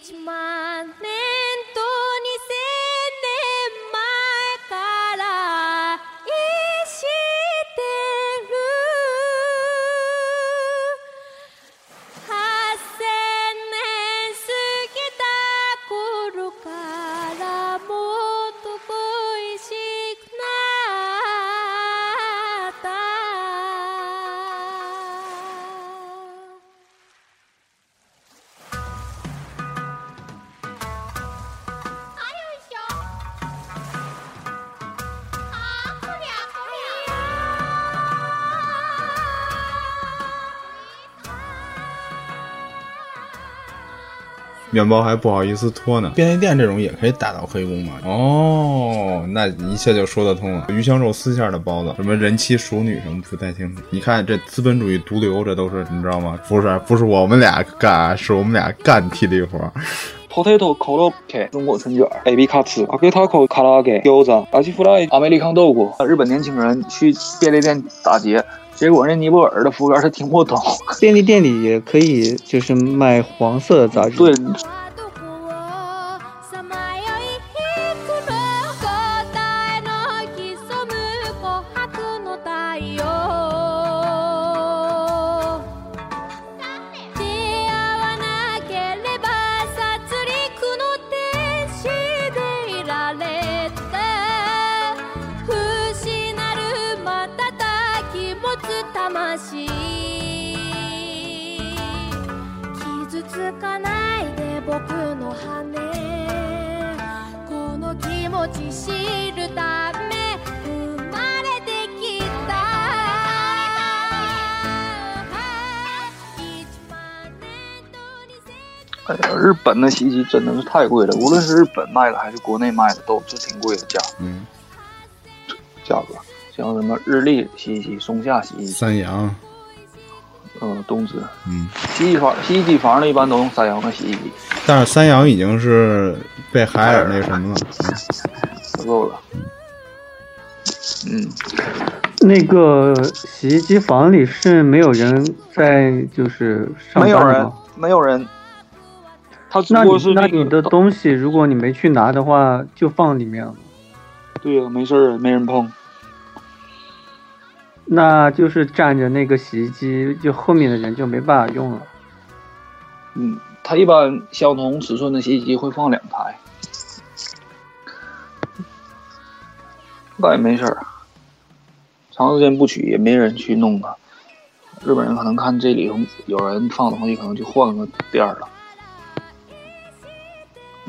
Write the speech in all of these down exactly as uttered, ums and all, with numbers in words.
一万年と二千年前から生してる八千年過ぎた頃からもっと恋しくなった面包还不好意思脱呢。便利店这种也可以打到黑工吗？哦，那一切就说得通了。鱼香肉丝馅的包子，什么人妻熟女什么不太清楚。你看这资本主义毒瘤，这都是你知道吗？不是，不是我们俩干，是我们俩干体力活。 potato korokke 中国春卷 A B 卡츠 阿给塔口卡拉给餃子阿基弗莱阿美利康豆腐。日本年轻人去便利店打劫，结果那尼泊尔的服务员他听不懂。 便利店里也可以就是卖黄色的杂志。 对。 傷つかないで僕の羽この気持ち知るため生まれてきた哎呀，日本的洗衣机真的是太贵了，无论是日本卖的还是国内卖的，都是挺贵的价。 嗯， 价格像什么日立洗衣机、松下洗衣机、 三洋。 嗯，东芝， 嗯， 洗衣房洗衣机房的一般都用三洋的洗衣机， 但是三洋已经是被海尔那什么了， 不够了。嗯， 那个洗衣机房里是没有人在，就是上班的吗？ 没有人，没有人。他只不过是、 那你那你的东西，如果你没去拿的话，就放里面了。 对呀、啊，没事儿，没人碰。 那就是站着那个洗衣机，就后面的人就没办法用了。 嗯，它一般相同尺寸的洗衣机会放两台，那也没事儿。长时间不取也没人去弄它。日本人可能看这里有人放东西，可能就换个店了。嗯，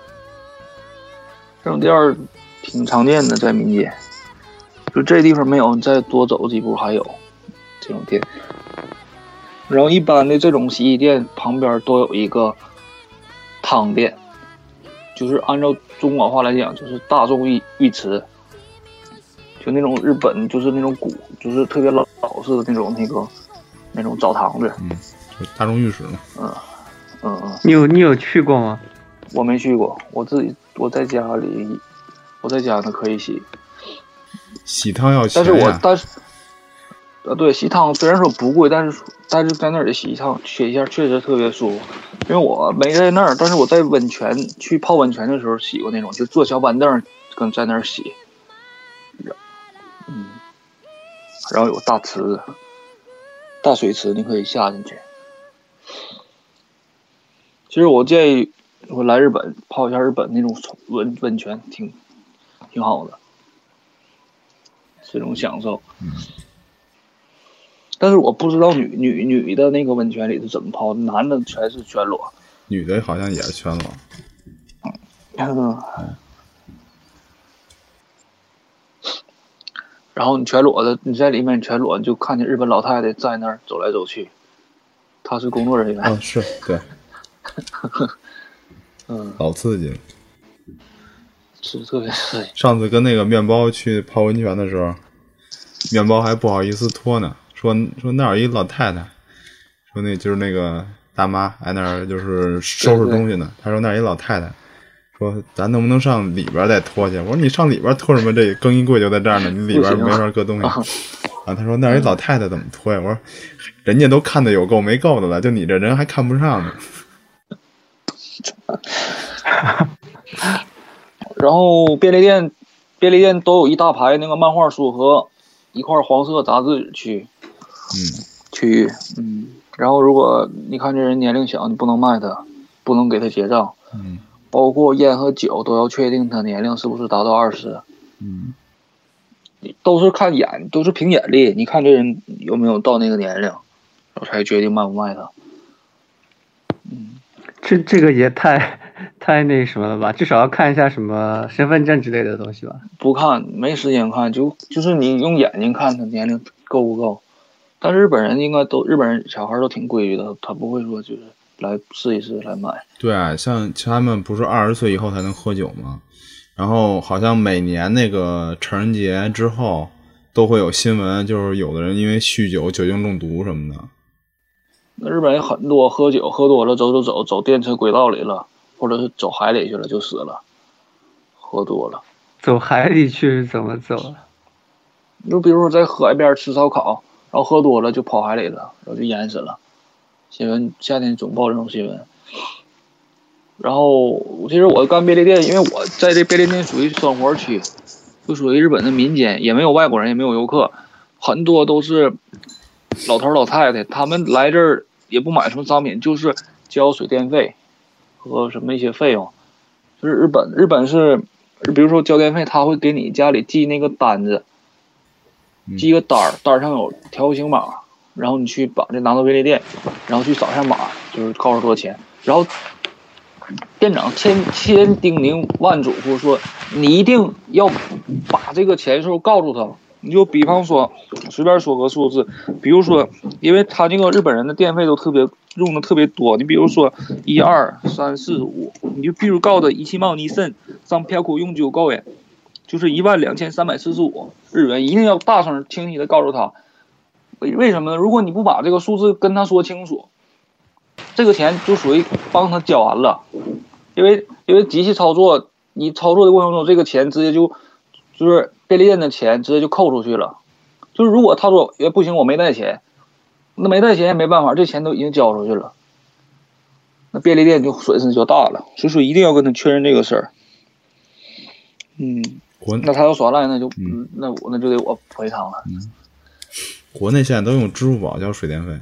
这种店儿挺常见的，在民间。就这地方没有，你再多走几步还有这种店。然后一般的这种洗衣店旁边都有一个汤店，就是按照中国话来讲，就是大众浴浴池，就那种日本就是那种古，就是特别老老式的那种那个那种澡堂子。 嗯，就大众浴室嘛。 嗯嗯嗯。 你有你有去过吗？ 我没去过，我自己我在家里，我在家呢可以洗。 洗汤要钱呀。 但是我但是，呃，对，洗汤虽然说不贵，但是但是在那里洗一趟，洗一下确实特别舒服。因为我没在那儿，但是我在温泉去泡温泉的时候洗过那种，就坐小板凳跟在那儿洗。嗯，然后有大池子，大水池，你可以下进去。其实我建议我来日本泡一下日本那种温温泉，挺挺好的。这种享受，但是我不知道女女女的那个温泉里是怎么泡，男的全是全裸， 女的好像也是全裸。 嗯，然后你全裸的，你在里面全裸，你就看见日本老太太在那儿走来走去，她是工作人员。 哦，是对， 嗯， 老刺激了。 是特别刺激。 上次跟那个面包去泡温泉的时候，面包还不好意思脱呢，说说那儿有一老太太，说那就是那个大妈在那儿就是收拾东西呢。他说那儿有一老太太，说咱能不能上里边再脱去？我说你上里边脱什么？这更衣柜就在这儿呢，你里边没法搁东西。啊，他说那儿有一老太太怎么脱呀？我说人家都看的有够没够的了，就你这人还看不上呢。 然后便利店，便利店都有一大排那个漫画书和一块黄色杂志区， 嗯， 区域，嗯。然后如果你看这人年龄小，你不能卖他，不能给他结账， 嗯。 包括烟和酒都要确定他年龄是不是达到二十， 嗯。 都是看眼，都是凭眼力，你看这人有没有到那个年龄，我才决定卖不卖他。嗯， 这这个也太太那什么了吧？至少要看一下什么身份证之类的东西吧。 不看，没时间看，就就是你用眼睛看他年龄够不够。但是日本人应该都，日本人小孩都挺规矩的，他不会说就是来试一试来买。 对啊，像他们不是二十岁以后才能喝酒吗？然后好像每年那个成人节之后都会有新闻，就是有的人因为酗酒、酒精中毒什么的。 那日本人很多喝酒喝多了走走走走电车轨道里了，或者是走海里去了就死了，喝多了。 走海里去怎么走了？ 就比如说在河边吃烧烤，然后喝多了就跑海里了，然后就淹死了。新闻夏天总报这种新闻。然后其实我干便利店，因为我在这便利店属于生活区，就属于日本的民间，也没有外国人，也没有游客，很多都是老头老太太，他们来这儿也不买什么商品，就是交水电费和什么一些费用。就是日本，日本是，比如说交电费，他会给你家里寄那个单子，寄一个单儿，单上有条形码，然后你去把这拿到便利店，然后去扫下码，就是告诉多少钱，然后店长千千叮咛万嘱咐说，你一定要把这个钱数告诉他。你就比方说，随便说个数字，比如说，因为他这个日本人的电费都特别用的特别多，你比如说一二三四五，你就比如告的一七万二千三百永久高元，就是一万两千三百四十五日元，一定要大声清晰的告诉他。为为什么呢？如果你不把这个数字跟他说清楚，这个钱就属于帮他交完了，因为因为机器操作，你操作的过程中，这个钱直接就就是便利店的钱直接就扣出去了。就是如果他说也不行，我没带钱，那没带钱也没办法，这钱都已经交出去了，那便利店就损失就大了。所以说一定要跟他确认这个事儿。嗯，那他要耍赖，那就、嗯、那我那就得我赔偿了。 嗯，国内现在都用支付宝交水电费。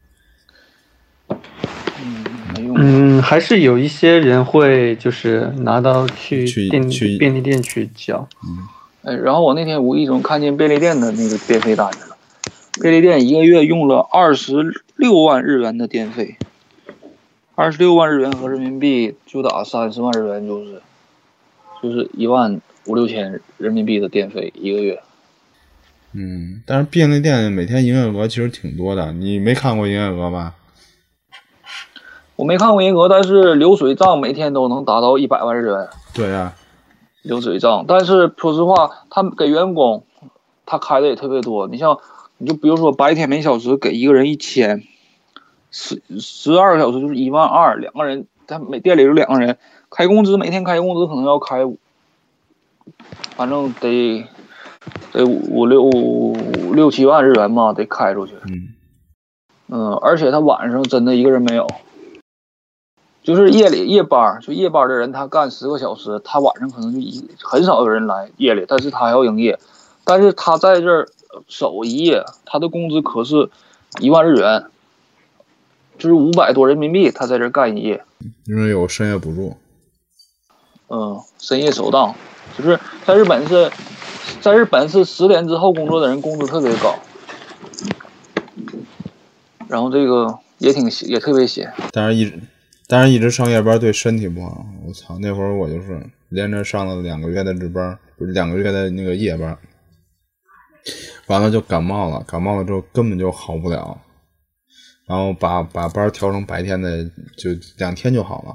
嗯，还是有一些人会就是拿到去电去便利店去交。 嗯， 哎，然后我那天无意中看见便利店的那个电费单子了，便利店一个月用了二十六万日元的电费，二十六万日元和人民币就打三十万日元，就是就是一万五六千人民币的电费一个月。 嗯，但是便利店每天营业额其实挺多的，你没看过营业额吧？ 我没看过营业额，但是流水账每天都能达到一百万日元。 对呀、啊， 流水账。但是说实话，他们给员工，他开的也特别多。你像，你就比如说白天每小时给一个人一千，十十二个小时就是一万二，两个人，他每店里有两个人，开工资每天开工资可能要开，反正得得五六五六七万日元吧，得开出去。 嗯嗯，而且他晚上真的一个人没有。就是夜里夜班，就夜班的人，他干十个小时，他晚上可能就一很少有人来夜里，但是他还要营业，但是他在这儿守一夜，他的工资可是一万日元，就是五百多人民币，他在这儿干一夜， 因为有深夜补助。 嗯，深夜守档，就是在日本是，在日本是十点之后工作的人工资特别高，然后这个也挺也特别闲， 但是一直。但是一直上夜班对身体不好，我操！那会儿我就是连着上了两个月的日班，不是两个月的那个夜班，完了就感冒了，感冒了之后根本就好不了，然后把把班调成白天的，就两天就好了。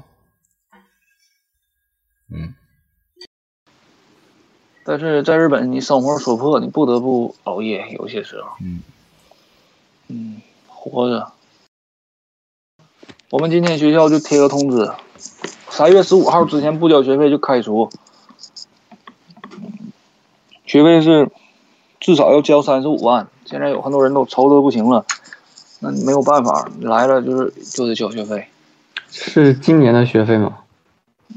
嗯。 但是在日本，你生活所迫，你不得不熬夜，有些时候。 嗯。 嗯，活着。我们今天学校就贴个通知，三月十五号之前不交学费就开除，学费是至少要交三十五万。现在有很多人都愁得不行了，那没有办法，来了就是就得交学费。 是今年的学费吗？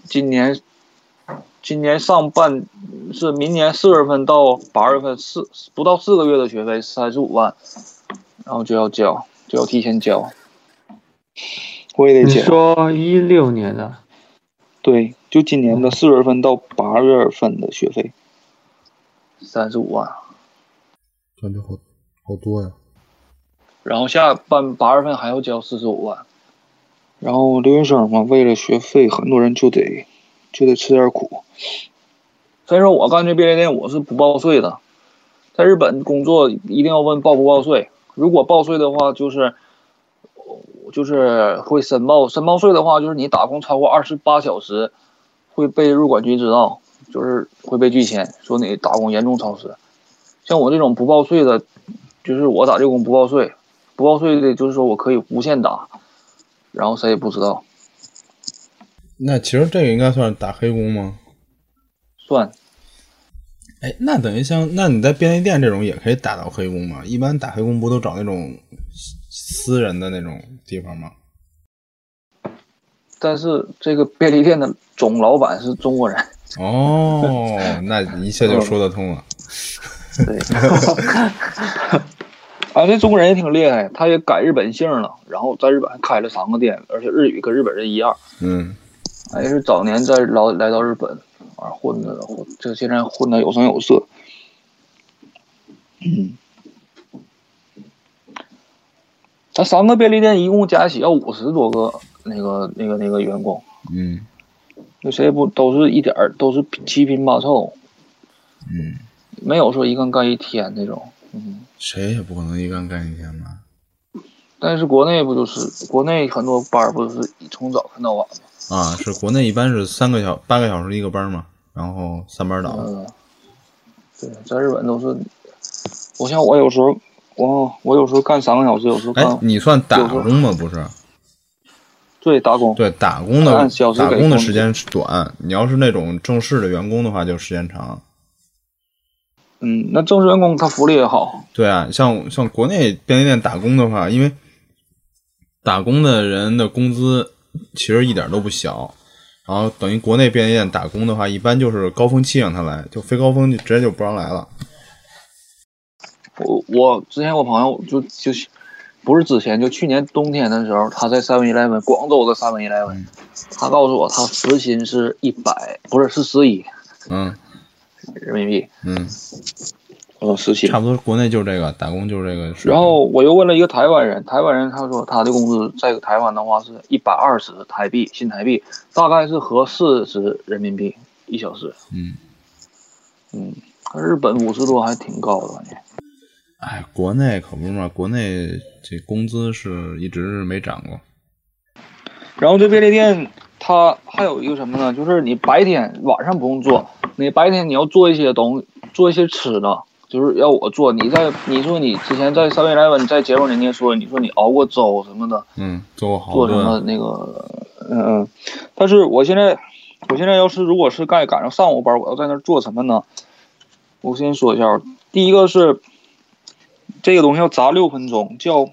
今年今年上半是明年四月份到八月份四不到四个月的学费三十五万，然后就要交，就要提前交。我也得交。 你说一六年的？ 对，就今年的四月份到八月份的学费三十五万， 感觉好好多呀。 然后下半八月份还要交四十五万。然后留学生嘛，为了学费，很多人就得就得吃点苦。所以说我干这便利店，我是不报税的。在日本工作一定要问报不报税，如果报税的话，就是就是会申报，申报税的话，就是你打工超过二十八小时，会被入管局知道，就是会被拒签，说你打工严重超时。像我这种不报税的，就是我打这个工不报税，不报税的，就是说我可以无限打。然后谁也不知道。 那其实这个应该算是打黑工吗？ 算。 哎，那等于像那你在便利店这种也可以打到黑工吗？一般打黑工不都找那种私人的那种地方吗？ 但是这个便利店的总老板是中国人。 哦，那一切就说得通了。 对。啊，这中国人也挺厉害，他也改日本姓了，然后在日本还开了三个店，而且日语跟日本人一样。 嗯， 还是早年在老来到日本，啊，混的混，这现在混的有声有色。嗯，他三个便利店一共加起要五十多个那个那个那个员工。 嗯， 那谁不都是一点儿都是七拼八凑。 嗯， 没有说一干干一天那种。嗯， 谁也不可能一干干一天吧。 但是国内不就是国内很多班不是从早看到晚吗？ 啊，是国内一般是三个小八个小时一个班嘛，然后三班倒。 嗯，对，在日本都是，我像我有时候我我有时候干三个小时，有时候干。 哎，你算打工吗？不是。 对，打工。 对，打工的按小时打工的时间是短，你要是那种正式的员工的话，就时间长。 嗯，那正式员工他福利也好。 对啊，像像国内便利店打工的话，因为打工的人的工资其实一点都不小，然后等于国内便利店打工的话，一般就是高峰期让他来，就非高峰就直接就不让来了。 我我之前我朋友就就不是之前就去年冬天的时候，他在 seven eleven 广州的 seven eleven，、嗯、他告诉我他时薪是一百，不是是十一。 嗯。 人民币， 嗯， 呃，时薪差不多，国内就是这个打工就是这个。 然后我又问了一个台湾人，台湾人他说他的工资在台湾的话是一百二十台币，新台币大概是合四十人民币一小时。 嗯嗯，日本五十多还挺高的感觉。 哎，国内可不是嘛，国内这工资是一直没涨过。 然后这便利店它还有一个什么呢？就是你白天晚上不用做。你白天你要做一些东西，做一些吃的，就是要我做。你在你说你之前在seven eleven在节目里你也说，你说你熬过粥什么的， 嗯，做过好做什么那个，嗯嗯。但是我现在，我现在要是如果是该赶上上午班，我要在那儿做什么呢？我先说一下，第一个是这个东西要炸六分钟，叫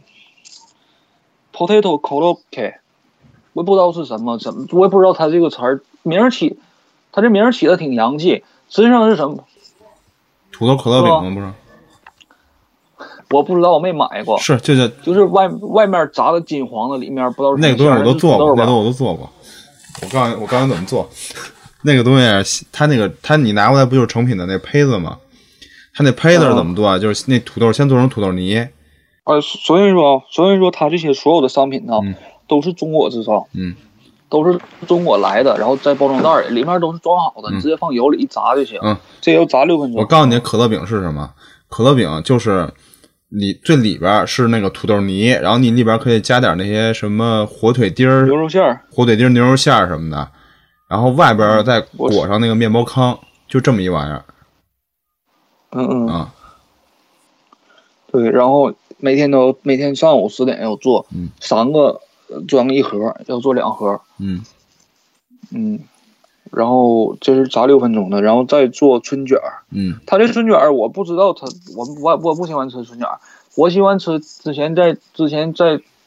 potato korokke， 我也不知道是什么，怎么我也不知道它这个词儿名起。他这名起的挺洋气，实际上是什么？ 土豆可乐饼吗？不是， 我不知道，我没买过。 是，就叫就是外外面炸的金黄的，里面不知道是那个东西我都做过，那个我都做过。我告诉你，我告诉你怎么做。那个东西，它那个它你拿过来不就是成品的那胚子吗？它那胚子是怎么做啊？嗯、就是那土豆先做成土豆泥。 呃，所以说，所以说，它这些所有的商品呢，嗯、都是中国制造。 嗯。 都是中国来的，然后在包装袋里面都是装好的，你直接放油里一炸就行。 嗯， 这要炸六分钟。 我告诉你，可乐饼是什么？可乐饼就是里最里边是那个土豆泥，然后你里边可以加点那些什么火腿丁儿、 牛肉馅、 火腿丁、牛肉馅什么的，然后外边再裹上那个面包糠，就这么一玩意儿。 嗯嗯啊， 对，然后每天都每天上午十点要做， 嗯， 三个。装一盒，要做两盒。 嗯嗯，然后这是炸六分钟的，然后再做春卷。 嗯， 他这春卷我不知道他，我我我不喜欢吃春卷，我喜欢吃之前在之前在就是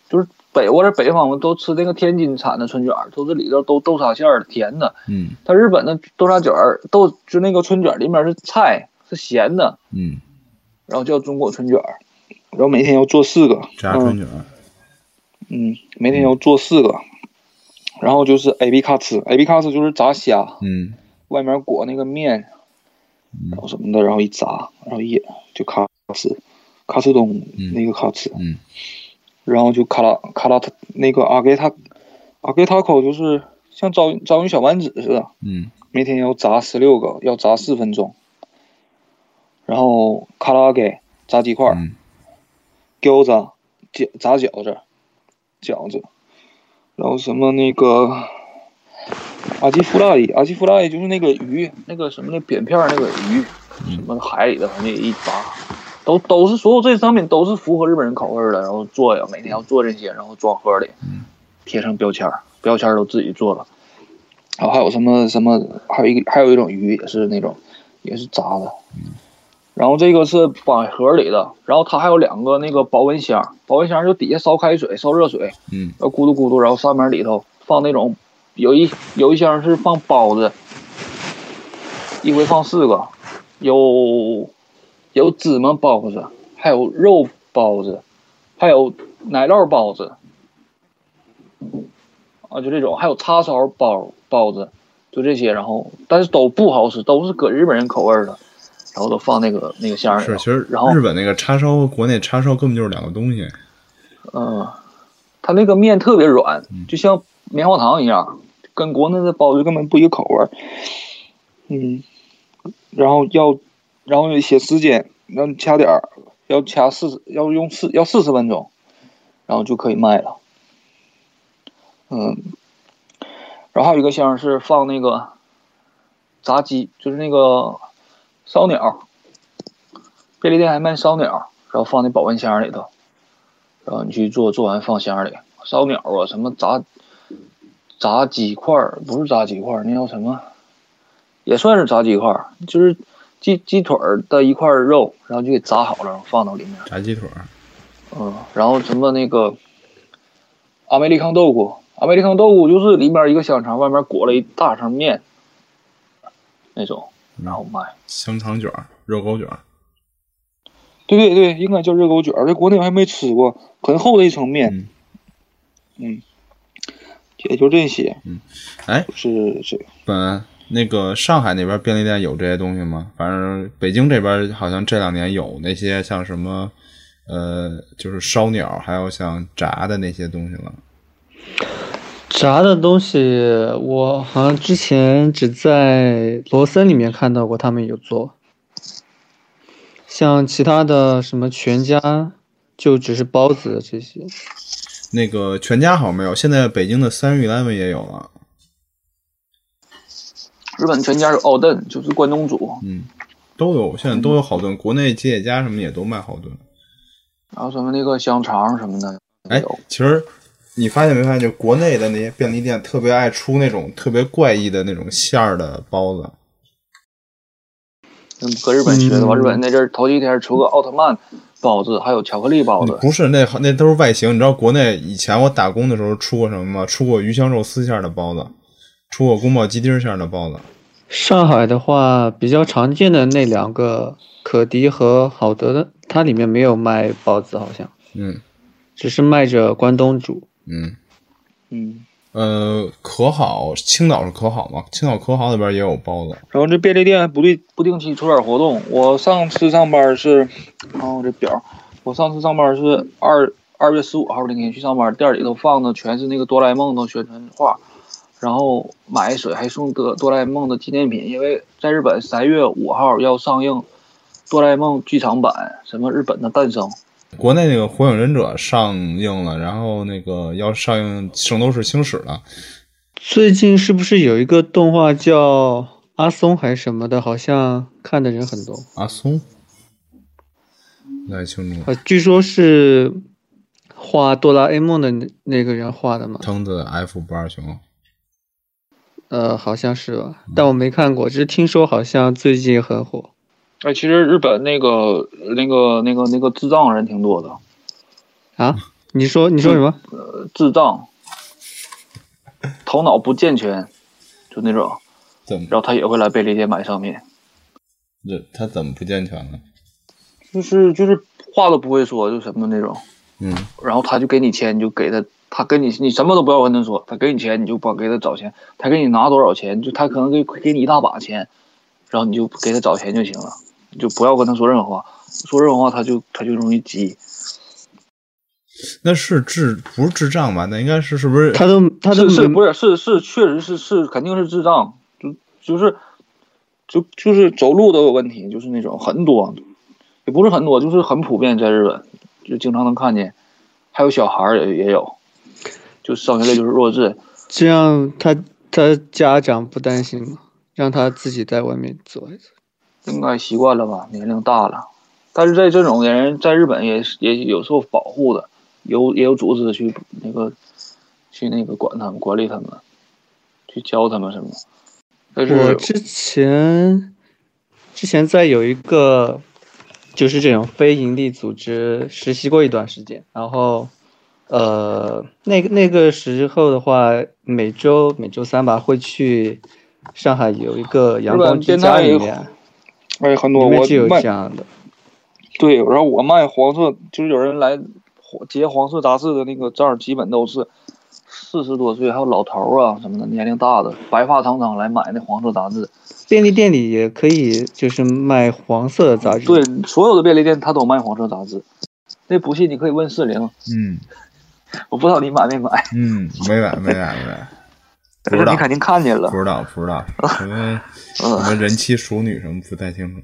北我在北方我都吃那个天津产的春卷，都是里头都豆沙馅儿的，甜的。 嗯， 它日本的豆沙卷儿豆就那个春卷里面是菜是咸的， 嗯， 然后叫中国春卷，然后每天要做四个炸春卷， 嗯，嗯每天要做四个，然后就是 A B 卡吃 ，A B 卡吃就是炸虾， 嗯， 外面裹那个面，然后什么的，然后一炸，然后一就卡吃，卡吃东那个卡吃， 嗯， 然后就卡拉卡拉那个阿给他阿给他口就是像章章鱼小丸子似的， 嗯， 每天要炸十六个，要炸四分钟。然后卡拉给炸鸡块， 嗯， 饺子饺炸饺子，饺子，然后什么那个阿基夫拉里，阿基夫拉里就是那个鱼，那个什么那扁片那个鱼，什么海里的，反正一炸，都都是所有这些商品都是符合日本人口味的，然后做呀，每天要做这些，然后装盒里，贴上标签，标签都自己做了，然后还有什么什么，还有一个还有一种鱼也是那种也是炸的。然后这个是放盒里的，然后它还有两个那个保温箱，保温箱就底下烧开水、烧热水， 嗯， 要咕嘟咕嘟，然后上面里头放那种，有一有一箱是放包子，一回放四个，有有芝麻包子，还有肉包子，还有奶酪包子，啊，就这种，还有叉烧包包子，就这些，然后但是都不好吃，都是搁日本人口味的。然后都放那个那个箱里。 是，其实然后日本那个叉烧和国内叉烧根本就是两个东西。 嗯，它那个面特别软，就像棉花糖一样，跟国内的包子根本不一个口味。嗯，然后要，然后写时间，要掐点儿，要掐四十，要用四要四十分钟，然后就可以卖了。嗯，然后还有一个箱是放那个炸鸡，就是那个。烧鸟，便利店还卖烧鸟，然后放那保温箱里头，然后你去做，做完放箱里。烧鸟啊，什么炸炸鸡块，不是炸鸡块，那叫什么？也算是炸鸡块，就是鸡鸡腿的一块肉，然后就给炸好了，然后放到里面。 炸鸡腿。 嗯，然后什么那个阿梅利康豆腐，阿梅利康豆腐就是里面一个香肠，外面裹了一大层面，那种。然后卖香肠卷、热狗卷， 对对对，应该叫热狗卷，在国内我还没吃过，很厚的一层面。嗯，嗯也就这些。 嗯，哎， 是这个。 本那个上海那边便利店有这些东西吗？反正北京这边好像这两年有那些像什么，呃，就是烧鸟，还有像炸的那些东西了。 炸的东西，我好像之前只在罗森里面看到过，他们有做。像其他的什么全家，就只是包子这些。 那个全家好像没有，现在北京的三元 eleven 也有了。 日本全家是奥顿，就是关东煮。 嗯，都有，现在都有好顿，国内吉野家什么也都卖好顿。 然后什么那个香肠什么的， 哎，其实。你发现没发现，就国内的那些便利店特别爱出那种特别怪异的那种馅儿的包子。 嗯，搁日本学的吧？嗯、日本那阵儿头几天出个奥特曼包子，还有巧克力包子。 不是，那那都是外形。你知道国内以前我打工的时候出过什么吗？出过鱼香肉丝馅的包子，出过宫保鸡丁馅的包子。 上海的话，比较常见的那两个可迪和好德的，它里面没有卖包子，好像。 嗯。 只是卖着关东煮。 嗯嗯， 呃，可好，青岛是可好吗？青岛可好那边也有包子。 然后这便利店还不定不定期出点活动。我上次上班是，看我这表，我上次上班是二二月十五号那天去上班，店里头放的全是那个哆啦 A 梦的宣传画，然后买水还送哆哆啦 A 梦的纪念品，因为在日本三月五号要上映哆啦 A 梦剧场版，什么日本的诞生。 国内那个《火影忍者》上映了，然后那个要上映《圣斗士星矢》了。 最近是不是有一个动画叫阿松还是什么的？好像看的人很多。 阿松？不太清楚。 呃，据说是画哆啦 A 梦的那个人画的嘛？ 藤子 F 不二雄。 呃，好像是吧，但我没看过，只是听说好像最近很火。 哎，其实日本那个那个那个那个智障人挺多的啊， 你说你说什么？ 呃，智障，头脑不健全，就那种。 怎么？ 然后他也会来便利店买商品。 这他怎么不健全呢？ 就是就是话都不会说，就什么那种。 嗯。然后他就给你钱，你就给他，他跟你你什么都不要跟他说，他给你钱你就不给他找钱，他给你拿多少钱，就他可能给给你一大把钱，然后你就给他找钱就行了，你就不要跟他说任何话，说任何话他就他就容易急。 那是智不是智障吧？那应该是是不是？ 他都他都是是不是是是确实是是肯定是智障，就就是就就是走路都有问题，就是那种很多，也不是很多，就是很普遍，在日本就经常能看见，还有小孩也也有，就上学类就是弱智。 这样他他家长不担心吗？让他自己在外面走一走。 应该习惯了吧，年龄大了。但是在这种人在日本也也有受保护的。有也有组织去那个去那个管他们管理他们，去教他们什么。但是我之前之前在有一个就是这种非营利组织实习过一段时间，然后呃那个那个时候的话，每周每周三吧会去上海有一个阳光之家里面， 哎很多里面就有这样的。 对，然后我卖黄色，就是有人来。结黄色杂志的那个证基本都是四十多岁，还有老头啊什么的，年龄大的白发苍苍来买那黄色杂志。 便利店里也可以，就是卖黄色的杂志。 对，所有的便利店他都卖黄色杂志。那不信你可以问四零。 嗯， 我不知道你买没买。 嗯，没买，没买，没买。不知道， 你肯定看见了。 不知道，不知道，什么什么人妻熟女什么不太清楚。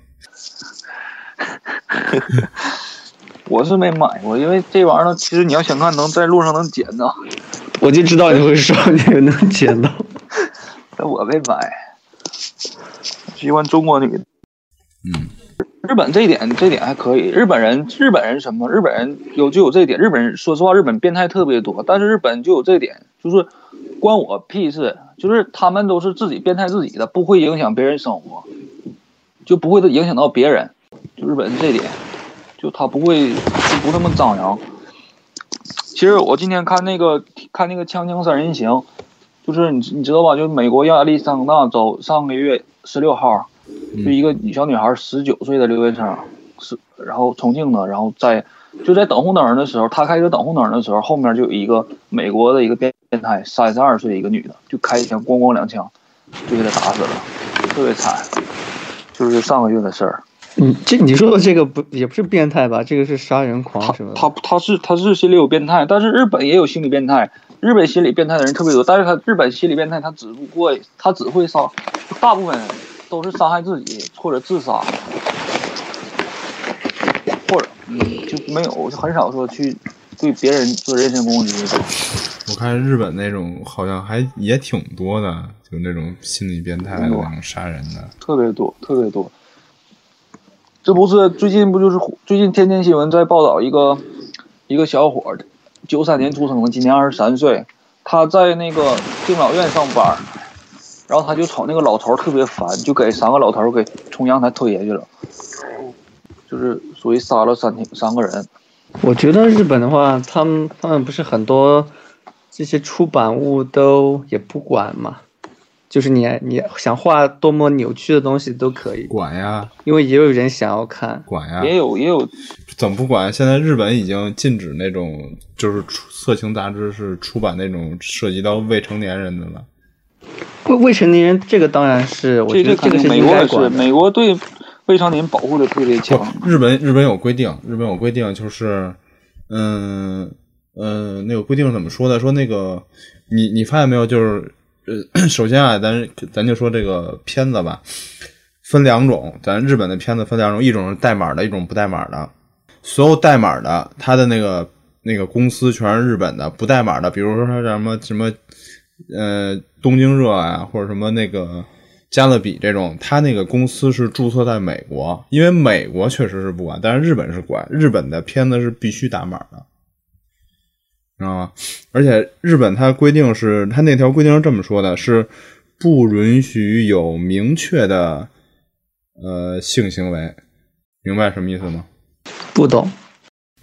我是没买过，因为这玩意儿呢，其实你要想看，能在路上能捡到。 我就知道你会说那个能捡到， 但我没买。喜欢中国女的。 嗯。 日本这一点，这点还可以。日本人，日本人什么？日本人有就有这一点。日本人说实话，日本变态特别多，但是日本就有这点，就是关我屁事。就是他们都是自己变态自己的，不会影响别人生活，就不会影响到别人。就日本这点。就他不会就不那么张扬。其实我今天看那个看那个《锵锵三人行》，就是你你知道吧？就美国亚利桑那州上个月十六号，就一个小女孩十九岁的留学生，是然后重庆的，然后在就在等红灯的时候，他开车等红灯的时候，后面就有一个美国的一个变态，三十二岁的一个女的，就开一枪咣咣两枪，就给她打死了，特别惨。就是上个月的事儿。 嗯，这你说的这个不也不是变态吧？这个是杀人狂是吧？ 他他他是他是心理有变态，但是日本也有心理变态。日本心理变态的人特别多，但是他日本心理变态他只不过他只会杀，大部分都是伤害自己或者自杀，或者嗯就没有就很少说去对别人做人身攻击。 我看日本那种好像还也挺多的，就那种心理变态的那种杀人的， 特别多特别多。这不是最近不就是最近天天新闻在报道一个一个小伙，九三年出生的，今年二十三岁，他在那个敬老院上班，然后他就瞅那个老头特别烦，就给三个老头给从阳台推下去了，就是属于杀了三三个人。 我觉得日本的话，他们他们不是很多这些出版物都也不管嘛。就是你你想画多么扭曲的东西都可以管呀， 因为也有人想要看， 管呀， 也有也有， 怎么不管？现在日本已经禁止那种就是色情杂志是出版那种涉及到未成年人的了。 未未成年人这个当然是，我觉得这个是美国是美国对未成年保护的特别强。 日本日本有规定，日本有规定就是，嗯嗯、呃，那个规定怎么说的？说那个你你发现没有？就是。呃，首先啊，咱咱就说这个片子吧，分两种，咱日本的片子分两种，一种是带码的，一种不带码的。所有带码的，它的那个那个公司全是日本的；不带码的，比如说它什么什么呃东京热啊，或者什么那个加勒比这种，它那个公司是注册在美国，因为美国确实是不管，但是日本是管，日本的片子是必须打码的。知道吗？而且日本它规定是，它那条规定是这么说的，是不允许有明确的呃性行为，明白什么意思吗？ 不懂。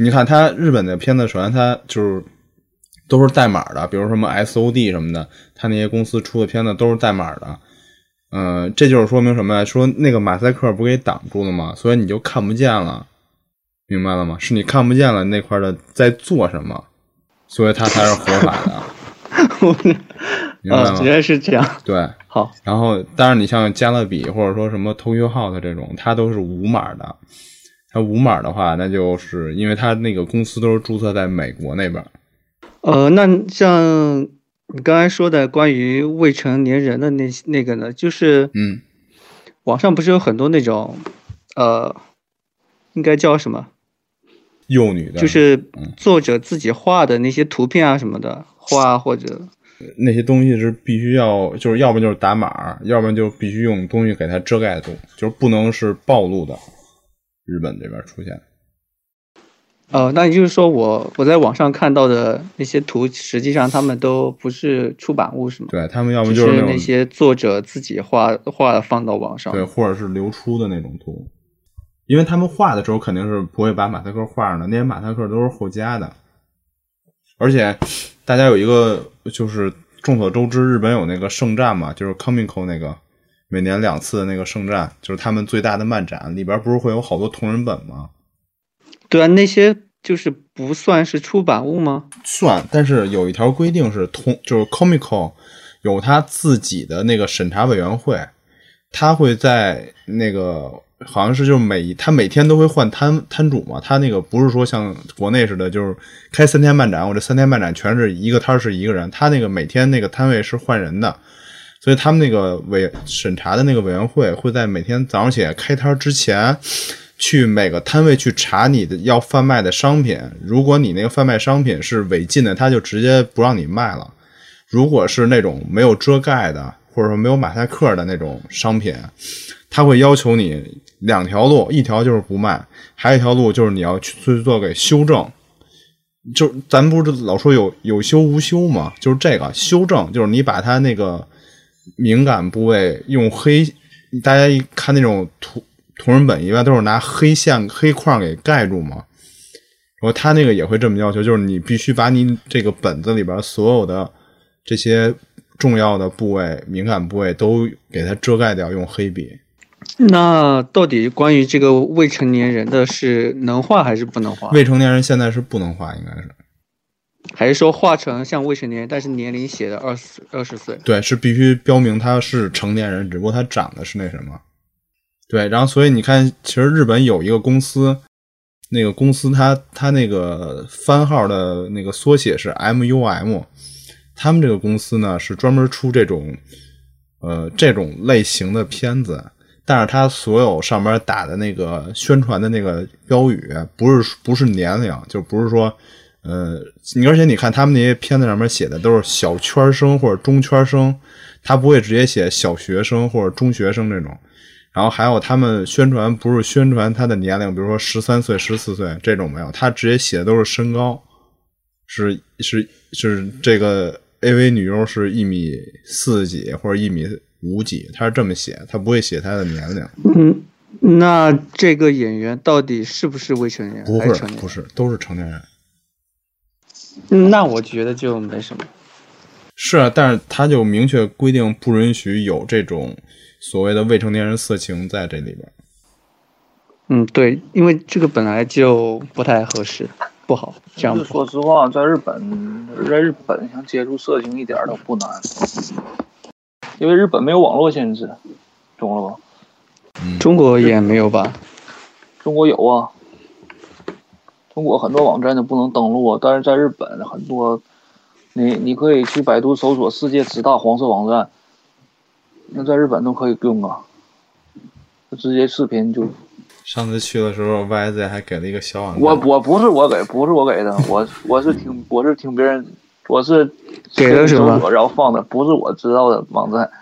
你看他日本的片子，首先他就是都是代码的，比如什么 S O D 什么的，他那些公司出的片子都是代码的。嗯、呃，这就是说明什么呀？说那个马赛克不给挡住了吗？所以你就看不见了，明白了吗？是你看不见了那块的在做什么，所以它才是合法的。明白吗？ 哦，原来是这样。 对， 好。 然后，当然你像加勒比或者说什么 Tokyo Hot 这种，它都是无码的。它无码的话，那就是因为它那个公司都是注册在美国那边。 呃，那像你刚才说的关于未成年人的那那个呢，就是嗯， 网上不是有很多那种呃，应该叫什么？ 幼女的， 就是作者自己画的那些图片啊什么的，画或者那些东西是必须要，就是要不就是打码，要不然就必须用东西给它遮盖住，就是不能是暴露的。日本这边出现。 呃，那也就是说我我在网上看到的那些图，实际上他们都不是出版物，是吗？ 对，他们要么就是那种那些作者自己画画放到网上， 对，或者是流出的那种图。因为他们画的时候肯定是不会把马赛克画上的，那些马赛克都是后加的。而且大家有一个就是众所周知，日本有那个圣战嘛，就是 Comic-Con 那个每年两次的那个圣战，就是他们最大的漫展，里边不是会有好多同人本吗？ 对啊，那些就是不算是出版物吗？ 算，但是有一条规定是同，就是 Comic-Con 有他自己的那个审查委员会，他会在那个好像是就是每他每天都会换摊摊主嘛，他那个不是说像国内似的，就是开三天漫展，我这三天漫展全是一个摊是一个人，他那个每天那个摊位是换人的，所以他们那个委审查的那个委员会会在每天早上起来开摊之前，去每个摊位去查你的要贩卖的商品，如果你那个贩卖商品是违禁的，他就直接不让你卖了。如果是那种没有遮盖的，或者说没有马赛克的那种商品，他会要求你两条路，一条就是不卖，还有一条路就是你要去做给修正。就咱不是老说有有修无修吗？就是这个修正，就是你把它那个敏感部位用黑，大家一看那种图同人本一般都是拿黑线黑框给盖住嘛，然后他那个也会这么要求，就是你必须把你这个本子里边所有的这些重要的部位敏感部位都给它遮盖掉，用黑笔。 那到底关于这个未成年人的是能画还是不能画？ 未成年人现在是不能画，应该是还是说画成像未成年人，但是年龄写的二十二十岁？ 对，是必须标明他是成年人，只不过他长得是那什么。对，然后所以你看，其实日本有一个公司，那个公司它它那个番号的那个缩写是 M U M， 他们这个公司呢是专门出这种呃这种类型的片子，但是它所有上面打的那个宣传的那个标语不是不是年龄，就不是说呃，你而且你看他们那些片子上面写的都是小圈生或者中圈生，他不会直接写小学生或者中学生这种。然后还有他们宣传不是宣传他的年龄，比如说十三岁、十四岁这种没有，他直接写的都是身高，是是是这个 A V 女优是一米四几或者一米五几，他是这么写，他不会写他的年龄。 嗯，那这个演员到底是不是未成年人？ 不是， 还是成年人？ 不是，都是成年人。 嗯，那我觉得就没什么。 是啊，但是他就明确规定不允许有这种所谓的未成年人色情在这里边。 嗯，对，因为这个本来就不太合适，不好，这样不好。 说实话，在日本，在日本想接触色情一点都不难，因为日本没有网络限制，懂了吧？ 嗯， 中国也没有吧？ 中国有啊，中国很多网站都不能登录啊，但是在日本很多。你你可以去百度搜索世界十大黄色网站，那在日本都可以用啊，直接视频就。 上次去的时候 ，Y Z 还给了一个小网站。 我我不是我给，不是我给的，我我是听我是听别人，我是给了什么， 然后放的，不是我知道的网站。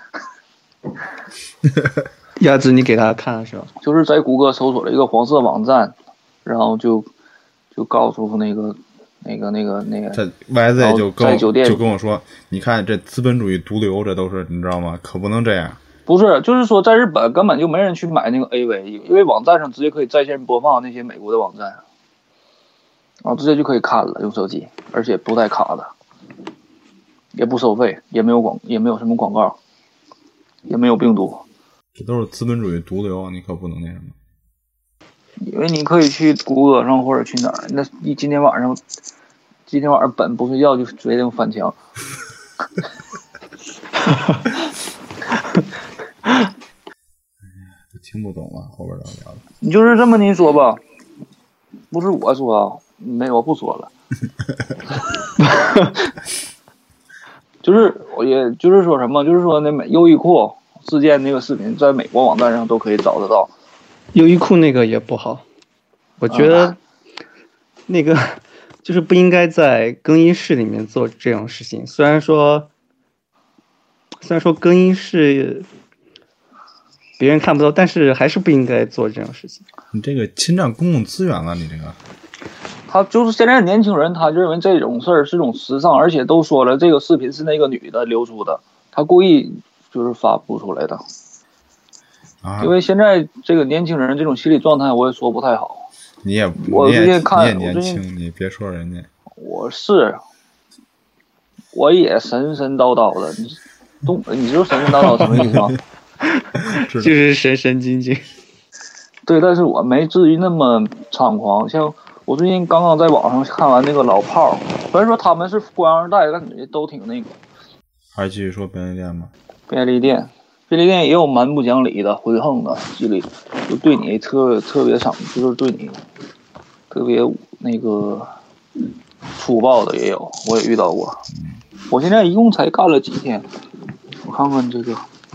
鸭子，你给他看了是吧？ 就是在谷歌搜索了一个黄色网站，然后就就告诉那个。那个、那个、那个， 他 Y Z 就跟就跟我说，你看这资本主义毒瘤，这都是你知道吗？可不能这样。 不是，就是说在日本根本就没人去买那个 A V， 因为网站上直接可以在线播放那些美国的网站。 后直接就可以看了，用手机，而且不带卡的，也不收费，也没有广，也没有什么广告，也没有病毒。 这都是资本主义毒瘤，你可不能那什么。 因为你可以去谷歌上或者去哪儿，那一今天晚上，今天晚上本不睡觉就决定翻墙。 听不懂了，后边聊聊。 你就是这么一说吧，不是我说啊，没我不说了。就是我也就是说什么，就是说那美优衣库事件那个视频，在美国网站上都可以找得到。 优衣库那个也不好，我觉得那个就是不应该在更衣室里面做这种事情。虽然说，虽然说更衣室别人看不到，但是还是不应该做这种事情。 你这个侵占公共资源了，你这个。 他就是现在年轻人，他认为这种事儿是种时尚，而且都说了，这个视频是那个女的流出的，他故意就是发布出来的。 啊、 因为现在这个年轻人这种心理状态，我也说不太好。 你也我最近看， 你也年轻，你别说人家。 我是，我也神神叨叨的，你东，你知道神神叨叨什么意思吗？ 就是神神经经。 对，但是我没至于那么猖狂。像我最近刚刚在网上看完那个老炮儿，虽然说他们是官二代，但都挺那个。 还是继续说便利店吗？ 便利店，便利店也有蛮不讲理的、浑横的，这里就对你特特别伤，就是对你特别那个粗暴的也有，我也遇到过。我现在一共才干了几天，我看看这个，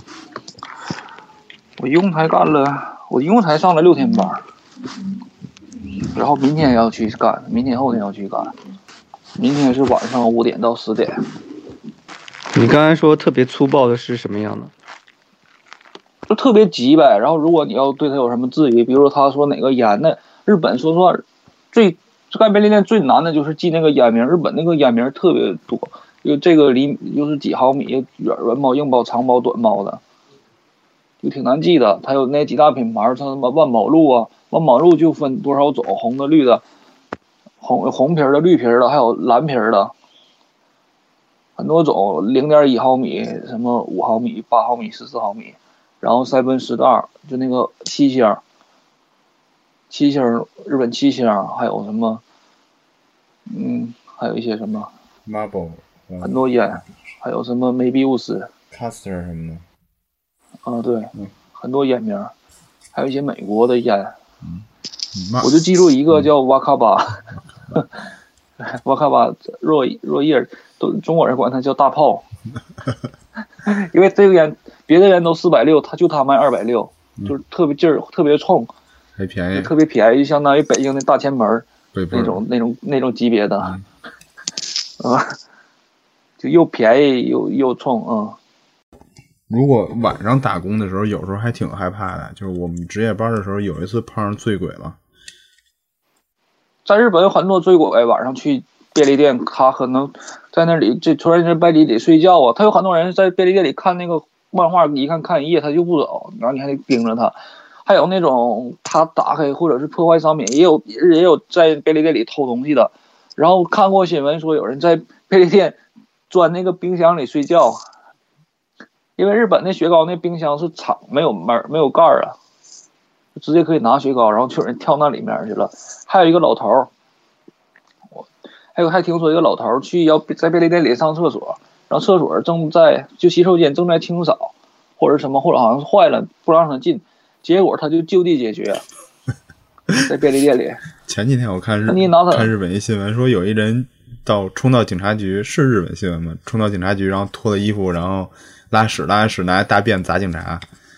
我一共才干了。我一共才上了六天班，然后明天要去干，明天后天要去干，明天是晚上五点到十点。 你刚才说特别粗暴的是什么样的？ 就特别急呗。然后如果你要对他有什么质疑，比如说他说哪个烟，那日本说实话最干便利店最难的就是记那个烟名，日本那个烟名特别多，就这个厘就是几毫米，软软包、硬包、长包、短包的。就挺难记的，它有那几大品牌，像什么万宝路啊，万宝路就分多少种，红的、绿的，红红皮的、绿皮的，还有蓝皮的，很多种，零点一毫米，什么五毫米、八毫米、十四毫米，然后塞奔十袋，就那个七星，七星日本七星，还有什么，嗯，还有一些什么 Marble， 很多烟，还有什么梅比乌斯、 Caster 什么的。 啊，对， 嗯， 很多烟名，还有一些美国的烟， 嗯， 我就记住一个叫瓦卡巴，瓦卡巴若若叶，都中国人管它叫大炮，因为这个烟别的烟都四百六，他就他卖二百六，就是特别劲儿，特别冲， 还便宜， 特别便宜，相当于北京的大前门那种那种那种级别的，啊、嗯，就又便宜又又冲，嗯。 如果晚上打工的时候，有时候还挺害怕的。就是我们值夜班的时候，有一次碰上醉鬼了。 在日本有很多醉鬼，晚上去便利店，他可能在那里，这突然间便利店里睡觉啊。他有很多人在便利店里看那个漫画，一看看一夜他就不走，然后你还得盯着他。还有那种他打开或者是破坏商品，也有也有在便利店里偷东西的。然后看过新闻说有人在便利店钻那个冰箱里睡觉。因为日本那雪糕那冰箱是敞没有门没有盖啊，直接可以拿雪糕，然后就有人跳那里面去了。还有一个老头，我还有还听说一个老头去要在便利店里上厕所，然后厕所正在就洗手间正在清扫，或者什么或者好像是坏了不让他进，结果他就就地解决，在便利店里。 前几天我看日看日本一新闻说有一人到冲到警察局，是日本新闻吗？冲到警察局，然后脱了衣服，然后拉屎，拉完屎拿大便砸警察。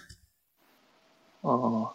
哦，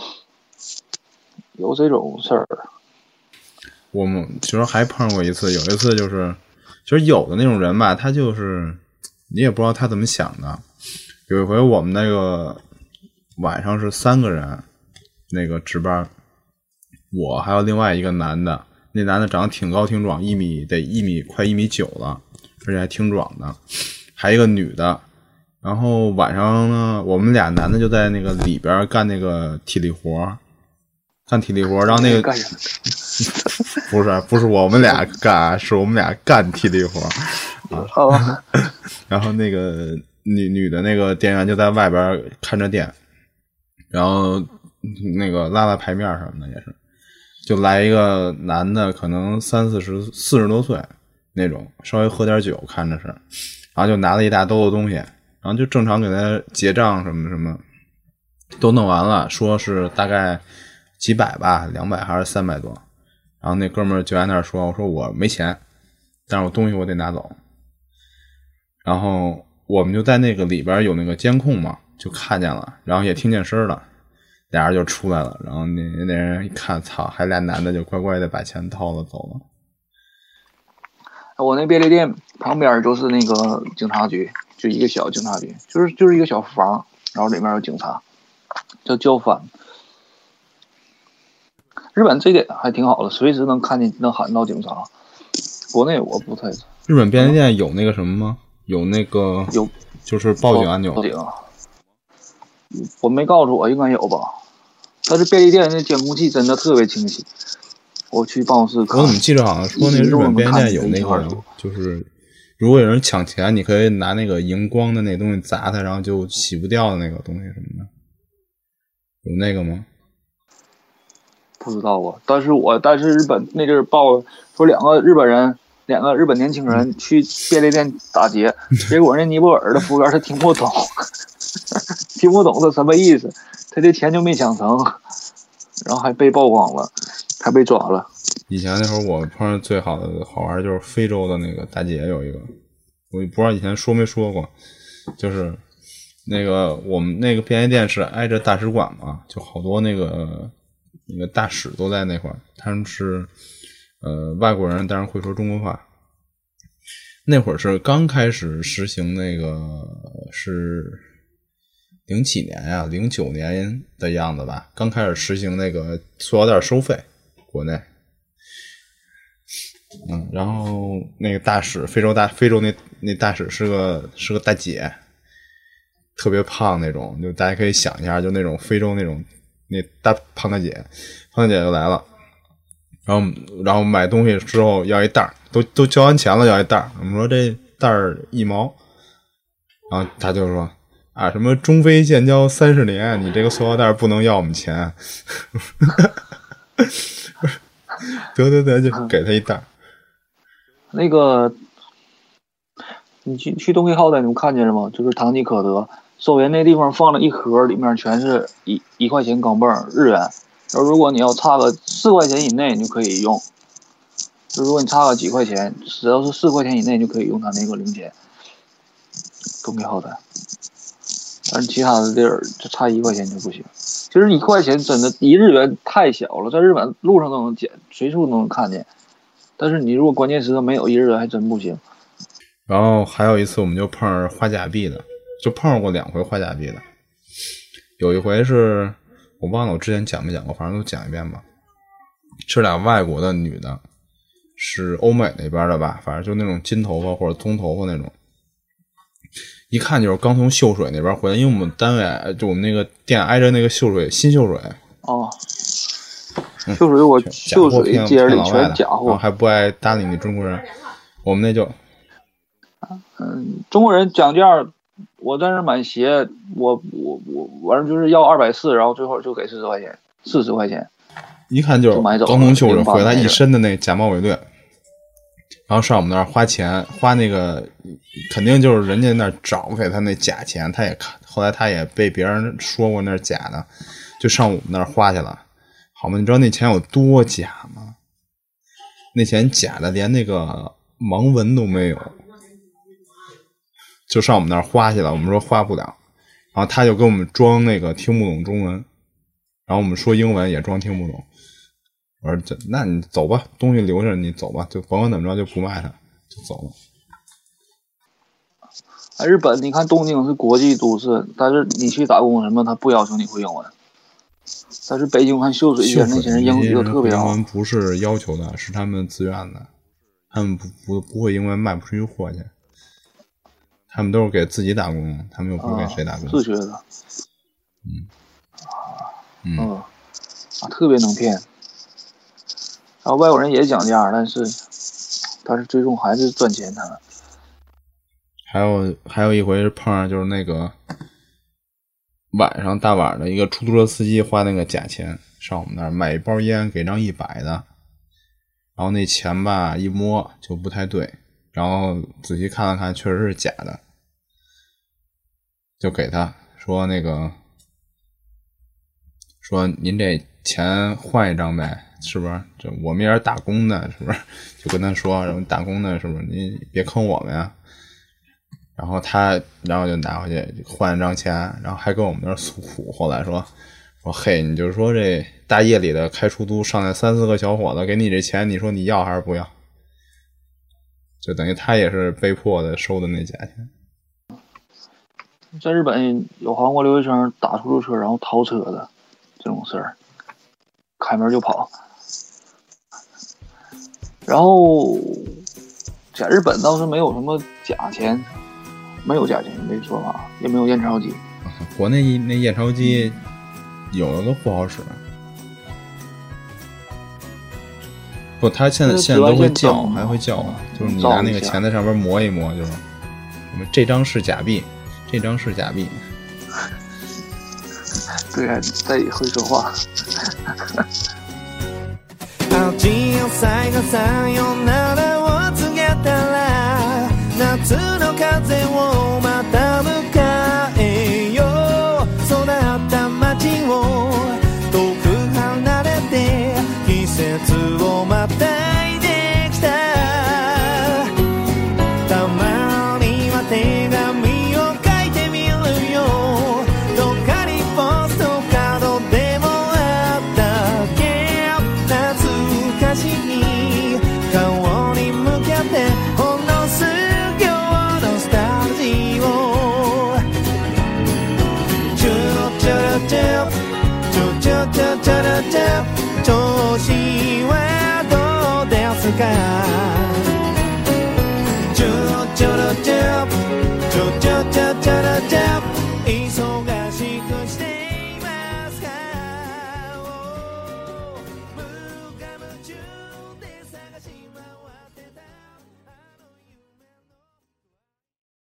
有这种事儿。 我们其实还碰过一次，有一次就是，其实有的那种人吧，他就是你也不知道他怎么想的。有一回我们那个晚上是三个人，那个值班，我还有另外一个男的，那男的长得挺高挺壮，一米得一米快一米九了，而且还挺壮的，还有一个女的。然后晚上呢，我们俩男的就在那个里边干那个体力活， 干体力活，然后那个干什么？ 不是不是我们俩干，是我们俩干体力活啊。 哦、 然后那个女女的那个店员就在外边看着店，然后那个拉拉牌面什么的也是，就来一个男的，可能三四十四十多岁那种，稍微喝点酒看着是，然后就拿了一大兜子东西，然后就正常给他结账什么什么都弄完了，说是大概几百吧，两百还是三百多。然后那哥们儿就在那儿说，我说我没钱，但是我东西我得拿走。然后我们就在那个里边有那个监控嘛，就看见了，然后也听见声了，俩人就出来了。然后那那人一看，操，还俩男的就乖乖的把钱掏了走了。 我那便利店旁边就是那个警察局，就一个小警察局，就是就是一个小房，然后里面有警察，叫交番。日本这点还挺好的，随时能看见能喊到警察。国内我不太。 日本便利店有那个什么吗？有那个有， 就是报警按钮。 报警，我没告诉我应该有吧？但是便利店那监控器真的特别清晰。我去办公室看， 我怎么记得好像说那日本便利店有那个，就是如果有人抢钱，你可以拿那个荧光的那东西砸他，然后就洗不掉的那个东西什么的，有那个吗？ 不知道啊，但是我但是日本那阵儿报说两个日本人，两个日本年轻人去便利店打劫，结果那尼泊尔的服务员他听不懂，听不懂是什么意思，他这钱就没抢成，然后还被曝光了，还被抓了。 以前那会儿我碰上最好的好玩就是非洲的那个大姐有一个，我不知道以前说没说过，就是那个我们那个便利店是挨着大使馆嘛，就好多那个。那个大使都在那块儿，他们是呃外国人，但是会说中国话。那会儿是刚开始实行那个是零几年呀、啊，零九年的样子吧，刚开始实行那个塑料袋收费，国内。嗯，然后那个大使，非洲大非洲那那大使是个是个大姐，特别胖那种，就大家可以想一下，就那种非洲那种。那大胖大姐，胖大姐就来了，然后然后买东西之后要一袋儿，都都交完钱了要一袋儿。我们说这袋儿一毛，然后他就说啊什么中非建交三十年，你这个塑料袋不能要我们钱。得得得，就给他一袋儿。 那个，你去去东西浩代，你们看见了吗？就是唐吉诃德。收银那地方放了一盒，里面全是一一块钱钢镚日元。然后如果你要差个四块钱以内，你就可以用。就如果你差个几块钱，只要是四块钱以内，就可以用它那个零钱。东西好的，但是其他的地儿就差一块钱就不行。其实一块钱真的，一日元太小了，在日本路上都能捡，随处都能看见。但是你如果关键时刻没有一日元，还真不行。 然后还有一次，我们就碰上花假币的。就碰上过两回花假币的，有一回是我忘了我之前讲没讲过，反正都讲一遍吧。是俩外国的女的，是欧美那边的吧，反正就那种金头发或者棕头发那种，一看就是刚从秀水那边回来，因为我们单位就我们那个店挨着那个秀水新秀水。 哦，秀水我秀水街里全假货， 还不爱搭理你中国人，我们那就， 嗯，中国人讲价。我在那买鞋，我我我完了就是要二百四，然后最后就给四十块钱，四十块钱， 一看就是刚从秀水回来一身的那假冒伪劣，然后上我们那儿花钱，花那个肯定就是人家那儿找给他那假钱，他也看，后来他也被别人说过那是假的，就上我们那儿花去了，好吗？你知道那钱有多假吗？那钱假的连那个盲文都没有。就上我们那儿花去了，我们说花不了，然后他就跟我们装那个听不懂中文，然后我们说英文也装听不懂。我说这，那你走吧，东西留着你走吧，就甭管怎么着就不卖它，就走了。 哎，日本你看东京是国际都市，但是你去打工什么，他不要求你会英文。但是北京看秀水街那些人英语都特别好。 英文不是要求的，是他们自愿的，他们不不不会英文卖不出去货去。他们都是给自己打工，他们又不是给谁打工。 自学的。 嗯。 嗯。 啊，特别能骗。然后外国人也讲价，但是但是最终还是赚钱他们。 还有还有一回碰上就是那个晚上大晚的一个出租车司机花那个假钱上我们那儿买一包烟给张一百的，然后那钱吧一摸就不太对，然后仔细看了看确实是假的，就给他说那个说您这钱换一张呗，是不是？这我们也是打工的，是不是？就跟他说，然后打工的是不是？您别坑我们呀。然后他，然后就拿回去换一张钱，然后还跟我们那儿诉苦。后来说说嘿，你就说这大夜里的开出租上来三四个小伙子给你这钱，你说你要还是不要？就等于他也是被迫的收的那假钱。 在日本有韩国留学生打出租车然后逃车的这种事儿，开门就跑。然后在日本倒是没有什么假钱，没有假钱这说法，也没有验钞机。 国内那验钞机有的都不好使。不，他现在现在都会叫，还会叫啊，就是你拿那个钱在上面磨一磨，就是什么这张是假币，这张是假币。 对啊，再会说话。 味を探さよならを告げたら夏の風をまた迎えよう育った街を遠く離れて季節をまたいできたたまには手紙を書いてみるよどっかにポストカードでもあったっけ懐かしい顔に向けてほんの数秒のスタルジーをチュルチュルチュルチュチュチュチュルチュ調子はどうですかチュルチュルチュルチュチュチュ